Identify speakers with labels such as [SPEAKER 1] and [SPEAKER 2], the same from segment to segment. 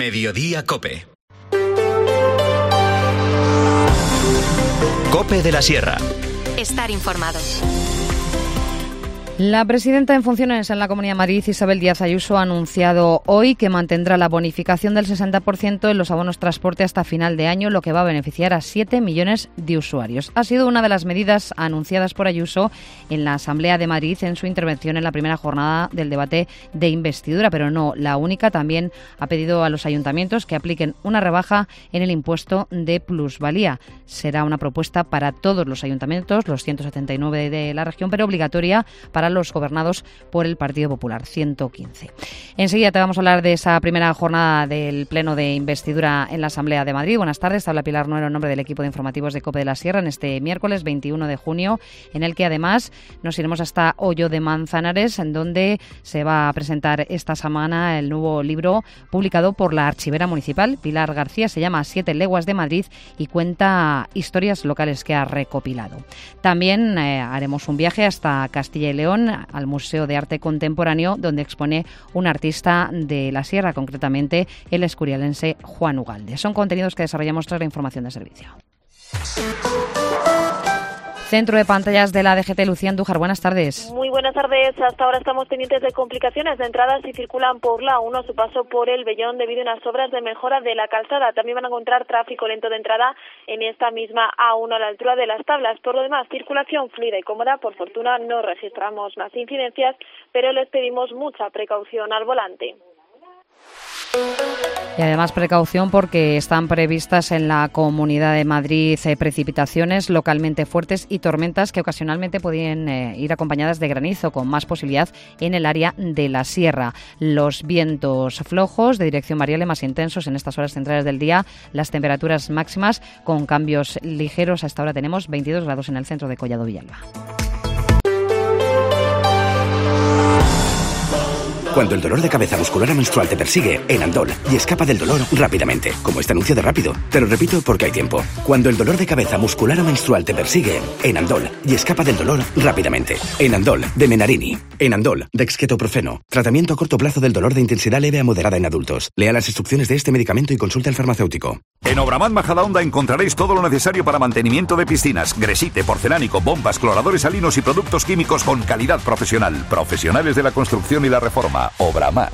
[SPEAKER 1] Mediodía Cope. Cope de la Sierra.
[SPEAKER 2] Estar informado.
[SPEAKER 3] La presidenta en funciones en la Comunidad de Madrid, Isabel Díaz Ayuso, ha anunciado hoy que mantendrá la bonificación del 60% en los abonos transporte hasta final de año, lo que va a beneficiar a 7 millones de usuarios. Ha sido una de las medidas anunciadas por Ayuso en la Asamblea de Madrid en su intervención en la primera jornada del debate de investidura, pero no la única. También ha pedido a los ayuntamientos que apliquen una rebaja en el impuesto de plusvalía. Será una propuesta para todos los ayuntamientos, los 179 de la región, pero obligatoria para los gobernados por el Partido Popular, 115. Enseguida te vamos a hablar de esa primera jornada del pleno de investidura en la Asamblea de Madrid. Buenas tardes, habla Pilar Nuero en nombre del equipo de informativos de COPE de la Sierra en este miércoles 21 de junio, en el que además nos iremos hasta Hoyo de Manzanares, en donde se va a presentar esta semana el nuevo libro publicado por la archivera municipal, Pilar García. Se llama 7 leguas de Madrid y cuenta historias locales que ha recopilado. También haremos un viaje hasta Castilla y León, al Museo de Arte Contemporáneo, donde expone un artista de la Sierra, concretamente el escurialense Juan Ugalde. Son contenidos que desarrollamos tras la información de servicio. Centro de pantallas de la DGT, Lucía Andújar, buenas tardes.
[SPEAKER 4] Muy buenas tardes. Hasta ahora estamos pendientes de complicaciones de entradas si circulan por la 1 a su paso por el Vellón debido a unas obras de mejora de la calzada. También van a encontrar tráfico lento de entrada en esta misma A1 a la altura de las tablas. Por lo demás, circulación fluida y cómoda. Por fortuna no registramos más incidencias, pero les pedimos mucha precaución al volante.
[SPEAKER 3] Y además precaución porque están previstas en la Comunidad de Madrid precipitaciones localmente fuertes y tormentas que ocasionalmente pueden ir acompañadas de granizo, con más posibilidad en el área de la Sierra. Los vientos flojos de dirección variable más intensos en estas horas centrales del día. Las temperaturas máximas con cambios ligeros. Hasta ahora tenemos 22 grados en el centro de Collado Villalba.
[SPEAKER 5] Cuando el dolor de cabeza muscular menstrual te persigue, Enandol, y escapa del dolor rápidamente. Como este anuncio de rápido. Te lo repito porque hay tiempo. Cuando el dolor de cabeza muscular menstrual te persigue, Enandol, y escapa del dolor rápidamente. Enandol, de Menarini. Enandol, de dexketoprofeno. Tratamiento a corto plazo del dolor de intensidad leve a moderada en adultos. Lea las instrucciones de este medicamento y consulte al farmacéutico.
[SPEAKER 6] En Obramat Majadahonda encontraréis todo lo necesario para mantenimiento de piscinas, gresite, porcelánico, bombas, cloradores salinos y productos químicos con calidad profesional. Profesionales de la construcción y la reforma. Obramat.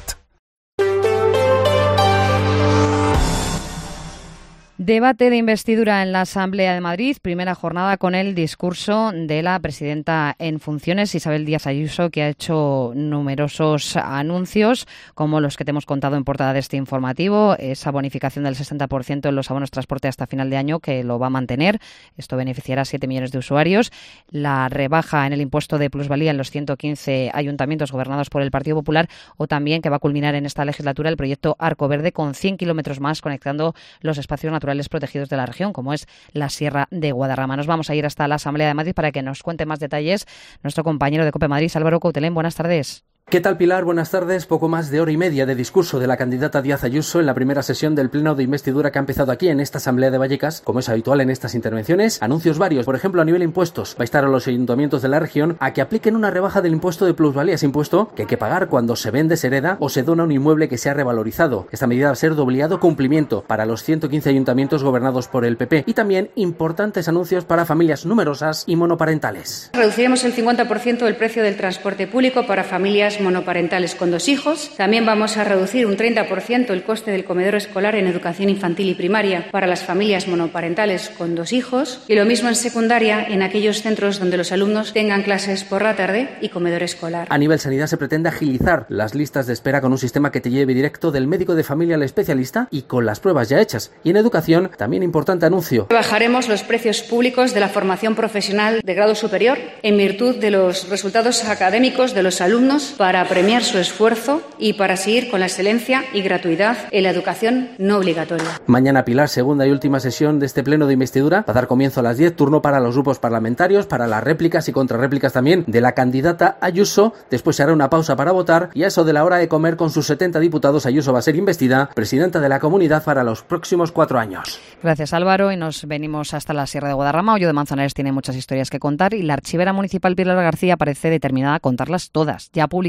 [SPEAKER 3] Debate de investidura en la Asamblea de Madrid, primera jornada con el discurso de la presidenta en funciones, Isabel Díaz Ayuso, que ha hecho numerosos anuncios, como los que te hemos contado en portada de este informativo, esa bonificación del 60% en los abonos transporte hasta final de año, que lo va a mantener. Esto beneficiará a 7 millones de usuarios. La rebaja en el impuesto de plusvalía en los 115 ayuntamientos gobernados por el Partido Popular, o también que va a culminar en esta legislatura el proyecto Arco Verde, con 100 kilómetros más conectando los espacios naturales protegidos de la región, como es la Sierra de Guadarrama. Nos vamos a ir hasta la Asamblea de Madrid para que nos cuente más detalles nuestro compañero de COPE Madrid, Álvaro Coutelén. Buenas tardes.
[SPEAKER 7] ¿Qué tal, Pilar? Buenas tardes. Poco más de hora y media de discurso de la candidata Díaz Ayuso en la primera sesión del pleno de investidura que ha empezado aquí en esta Asamblea de Vallecas. Como es habitual en estas intervenciones, anuncios varios. Por ejemplo, a nivel impuestos, va a instar a los ayuntamientos de la región a que apliquen una rebaja del impuesto de plusvalía. Ese impuesto que hay que pagar cuando se vende, se hereda o se dona un inmueble que se ha revalorizado. Esta medida va a ser de obligado cumplimiento para los 115 ayuntamientos gobernados por el PP. Y también importantes anuncios para familias numerosas y monoparentales.
[SPEAKER 8] Reduciremos el 50% del precio del transporte público para familias monoparentales con 2 hijos. También vamos a reducir un 30% el coste del comedor escolar en educación infantil y primaria para las familias monoparentales con 2 hijos. Y lo mismo en secundaria en aquellos centros donde los alumnos tengan clases por la tarde y comedor escolar.
[SPEAKER 7] A nivel sanidad se pretende agilizar las listas de espera con un sistema que te lleve directo del médico de familia al especialista y con las pruebas ya hechas. Y en educación, también importante anuncio.
[SPEAKER 8] Bajaremos los precios públicos de la formación profesional de grado superior en virtud de los resultados académicos de los alumnos para premiar su esfuerzo y para seguir con la excelencia y gratuidad en la educación no obligatoria.
[SPEAKER 7] Mañana, Pilar, segunda y última sesión de este pleno de investidura. Va a dar comienzo a las 10, turno para los grupos parlamentarios, para las réplicas y contrarréplicas también de la candidata Ayuso. Después se hará una pausa para votar y a eso de la hora de comer con sus 70 diputados, Ayuso va a ser investida presidenta de la comunidad para los próximos 4 años.
[SPEAKER 3] Gracias, Álvaro, y nos venimos hasta la Sierra de Guadarrama. Hoyo de Manzanares tiene muchas historias que contar y la archivera municipal Pilar García parece determinada a contarlas todas. Ya publicó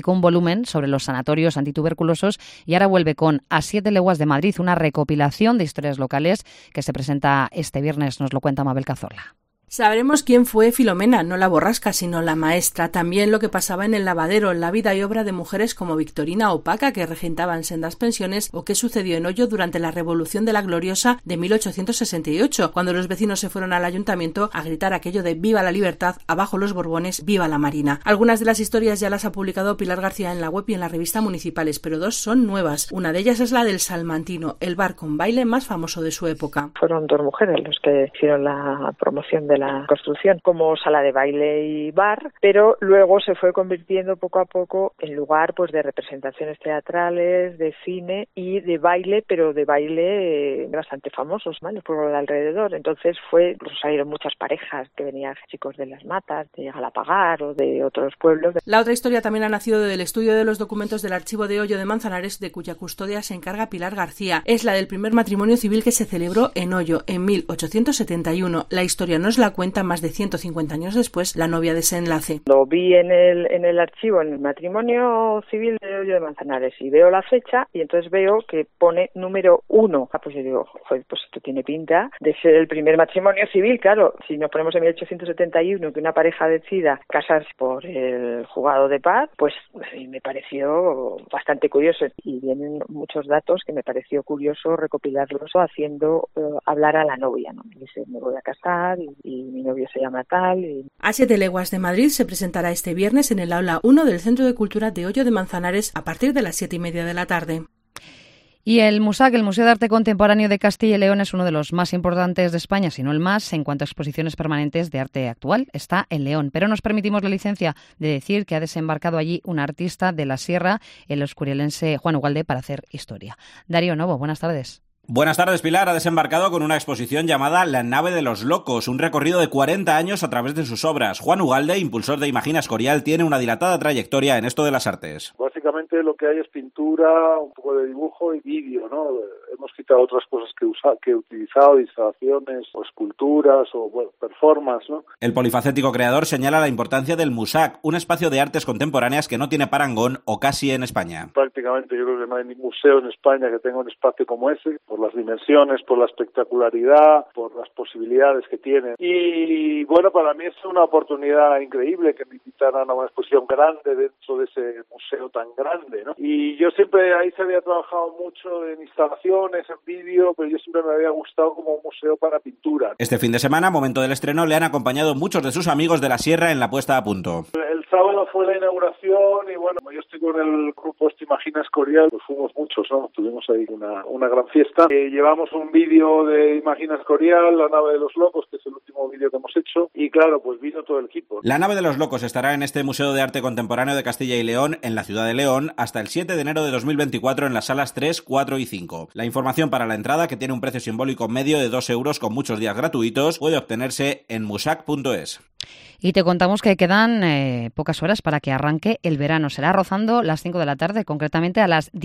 [SPEAKER 3] publicó un volumen sobre los sanatorios antituberculosos y ahora vuelve con A 7 leguas de Madrid, una recopilación de historias locales que se presenta este viernes. Nos lo cuenta Mabel Cazorla.
[SPEAKER 1] Sabremos quién fue Filomena, no la borrasca, sino la maestra. También lo que pasaba en el lavadero, la vida y obra de mujeres como Victorina o Paca, que regentaban sendas pensiones, o qué sucedió en Ollo durante la Revolución de la Gloriosa de 1868, cuando los vecinos se fueron al ayuntamiento a gritar aquello de «Viva la libertad, abajo los Borbones, viva la Marina». Algunas de las historias ya las ha publicado Pilar García en la web y en la revista Municipales, pero dos son nuevas. Una de ellas es la del Salmantino, el bar con baile más famoso de su época.
[SPEAKER 9] Fueron dos mujeres los que hicieron la promoción de la construcción como sala de baile y bar, pero luego se fue convirtiendo poco a poco en lugar pues de representaciones teatrales, de cine y de baile, pero de baile bastante famosos, ¿vale? Por de alrededor. Entonces salieron muchas parejas que venían chicos de Las Matas, de Galapagar o de otros pueblos.
[SPEAKER 1] La otra historia también ha nacido del estudio de los documentos del archivo de Ollo de Manzanares, de cuya custodia se encarga Pilar García. Es la del primer matrimonio civil que se celebró en Ollo en 1871. La historia nos la cuenta más de 150 años después la novia de ese enlace.
[SPEAKER 9] Lo vi en el archivo, en el matrimonio civil de Ollo de Manzanares, y veo la fecha y entonces veo que pone número 1. Pues yo digo, joder, pues esto tiene pinta de ser el primer matrimonio civil. Claro, si nos ponemos en 1871 que una pareja decida casarse por el juzgado de paz, pues me pareció bastante curioso, y vienen muchos datos que me pareció curioso recopilarlos haciendo hablar a la novia, ¿no? Dice, me voy a casar y mi novio se llama tal.
[SPEAKER 1] A 7 leguas de Madrid se presentará este viernes en el aula 1 del Centro de Cultura de Ollo de Manzanares a partir de las 7:30 de la tarde.
[SPEAKER 3] Y el MUSAC, el Museo de Arte Contemporáneo de Castilla y León, es uno de los más importantes de España, si no el más, en cuanto a exposiciones permanentes de arte actual. Está en León, pero nos permitimos la licencia de decir que ha desembarcado allí un artista de la Sierra, el oscurialense Juan Ugalde, para hacer historia. Darío Novo, buenas tardes.
[SPEAKER 10] Buenas tardes, Pilar. Ha desembarcado con una exposición llamada La nave de los locos, un recorrido de 40 años a través de sus obras. Juan Ugalde, impulsor de Imagina Escorial, tiene una dilatada trayectoria en esto de las artes.
[SPEAKER 11] Básicamente lo que hay es pintura, un poco de dibujo y vídeo, ¿no? Hemos quitado otras cosas que he utilizado, instalaciones o esculturas o performance, ¿no?
[SPEAKER 10] El polifacético creador señala la importancia del MUSAC, un espacio de artes contemporáneas que no tiene parangón o casi en España.
[SPEAKER 11] Prácticamente yo creo que no hay ningún museo en España que tenga un espacio como ese, por las dimensiones, por la espectacularidad, por las posibilidades que tiene. Y bueno, para mí es una oportunidad increíble que me invitaran a una exposición grande dentro de ese museo tan grande, ¿no? Y yo siempre ahí se había trabajado mucho en instalaciones, en vídeo, pero yo siempre me había gustado como un museo para pintura.
[SPEAKER 10] Este fin de semana, momento del estreno, le han acompañado muchos de sus amigos de la Sierra en la puesta a punto.
[SPEAKER 11] El sábado fue la inauguración y bueno, yo estoy con el grupo Imagina Escorial, pues fuimos muchos, ¿no? Tuvimos ahí una gran fiesta. Llevamos un vídeo de Imagina Escorial, La nave de los locos, que es el último vídeo que hemos hecho, y claro, pues vino todo el equipo.
[SPEAKER 10] La nave de los locos estará en este Museo de Arte Contemporáneo de Castilla y León, en la ciudad de León, hasta el 7 de enero de 2024 en las salas 3, 4 y 5. La información para la entrada, que tiene un precio simbólico medio de 2 euros con muchos días gratuitos, puede obtenerse en musac.es.
[SPEAKER 3] Y te contamos que quedan pocas horas para que arranque el verano. Será rozando las 5 de la tarde, concretamente a las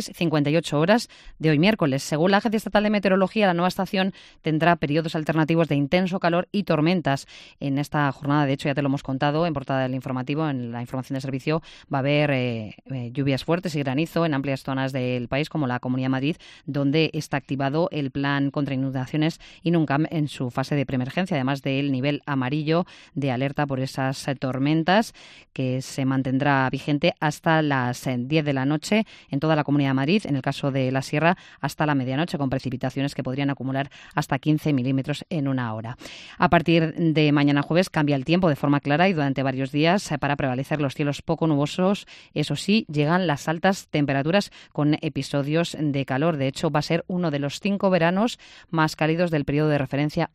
[SPEAKER 3] 16:58 horas de hoy miércoles. Según la Agencia Estatal de Meteorología, la nueva estación tendrá periodos alternativos de intenso calor y tormentas. En esta jornada, de hecho, ya te lo hemos contado en portada del informativo, en la información de servicio, va a haber lluvias fuertes y granizo en amplias zonas del país, como la Comunidad de Madrid, donde está activado el plan contra inundaciones INUNCAM en su fase de preemergencia, además del nivel amarillo de alerta por esas tormentas, que se mantendrá vigente hasta las 10 de la noche en toda la Comunidad de Madrid, en el caso de la Sierra hasta la medianoche, con precipitaciones que podrían acumular hasta 15 milímetros en una hora. A partir de mañana jueves cambia el tiempo de forma clara y durante varios días para prevalecer los cielos poco nubosos. Eso sí, llegan las altas temperaturas con episodios de calor. De hecho, va a ser uno de los 5 veranos más cálidos del periodo de referencia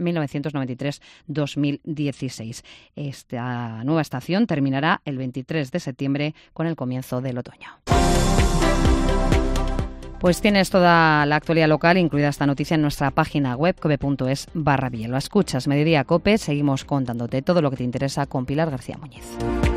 [SPEAKER 3] 1993-2016. Esta nueva estación terminará el 23 de septiembre con el comienzo del otoño. Pues tienes toda la actualidad local, incluida esta noticia, en nuestra página web cope.es/Lo escuchas, Mediodía Cope. Seguimos contándote todo lo que te interesa con Pilar García Muñiz.